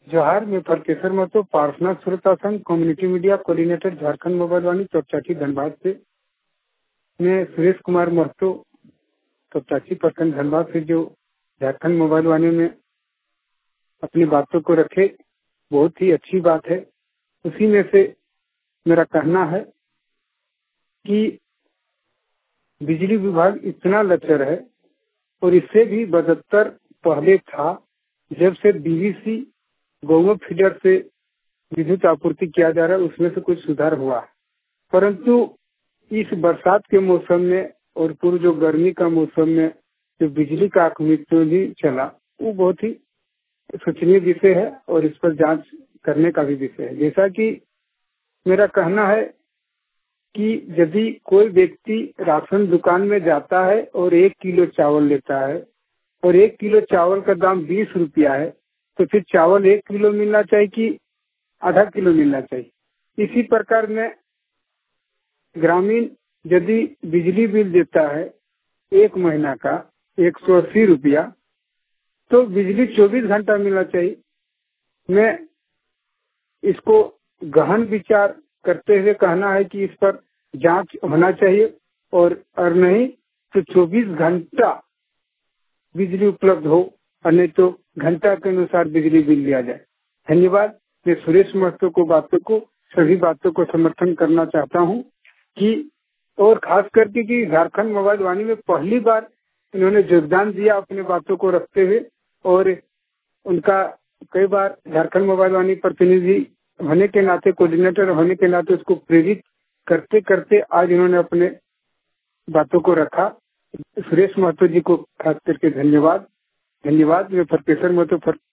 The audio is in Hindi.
जोहार, मैं फरकेसर महतो, पार्सना श्रोता संघ community media coordinator Jharkhand mobile Vani Topchanchi Dhanbad से। मैं सुरेश कुमार महतो तोपचाची प्रखंड धनबाद से, जो झारखंड मोबाइल वाणी में अपनी बातों को रखे, बहुत ही अच्छी बात है। उसी में से मेरा कहना है कि बिजली विभाग इतना लचर है, और इससे भी बदतर पहले था, जब से बीवीसी गोमो फीडर से विद्युत आपूर्ति किया जा रहा है, उसमें से कुछ सुधार हुआ। परंतु इस बरसात के मौसम में और पूर्व जो गर्मी का मौसम में जो बिजली का मृत्यु भी चला, वो बहुत ही सोचनीय विषय है और इस पर जांच करने का भी विषय है। जैसा कि मेरा कहना है कि यदि कोई व्यक्ति राशन दुकान में जाता है और 1 किलो चावल लेता है और 1 किलो चावल का दाम 20 रुपया है, तो फिर चावल 1 किलो मिलना चाहिए कि आधा किलो मिलना चाहिए। इसी प्रकार में ग्रामीण यदि बिजली बिल देता है 1 महीना का 180 रुपया, तो बिजली 24 घंटा मिलना चाहिए। मैं इसको गहन विचार करते हुए कहना है कि इस पर जांच होना चाहिए, और नहीं तो 24 घंटा बिजली उपलब्ध हो, और नहीं तो घंटा के अनुसार बिजली बिल लिया जाए। धन्यवाद। मैं सुरेश महतो को सभी बातों को समर्थन करना चाहता हूं कि, और खास करके कि झारखंड मोबाइल वाणी में पहली बार इन्होंने योगदान दिया अपने बातों को रखते हुए, और उनका कई बार झारखंड मोबाइल वाणी प्रतिनिधि होने के नाते, कोऑर्डिनेटर होने के नाते उसको प्रेरित करते करते आज इन्होंने अपने बातों को रखा। सुरेश महतो जी को खास करके धन्यवाद। मैं फरकेसर महतो